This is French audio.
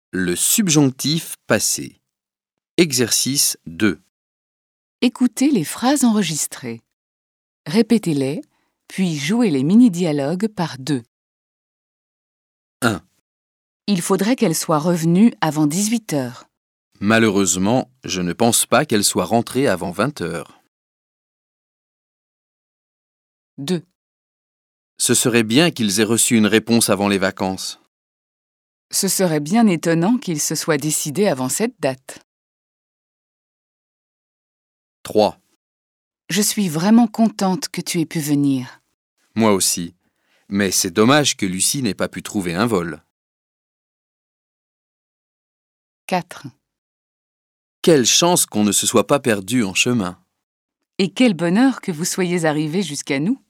Le subjonctif passé. Exercice 2. Écoutez les phrases enregistrées. Répétez-les, puis jouez les mini-dialogues par deux. 1. Il faudrait qu'elle soit revenue avant 18 heures. Malheureusement, je ne pense pas qu'elle soit rentrée avant 20 heures. 2. Ce serait bien qu'ils aient reçu une réponse avant les vacances. Ce serait bien étonnant qu'il se soit décidé avant cette date. 3. Je suis vraiment contente que tu aies pu venir. Moi aussi. Mais c'est dommage que Lucie n'ait pas pu trouver un vol. 4. Quelle chance qu'on ne se soit pas perdu en chemin. Et quel bonheur que vous soyez arrivés jusqu'à nous.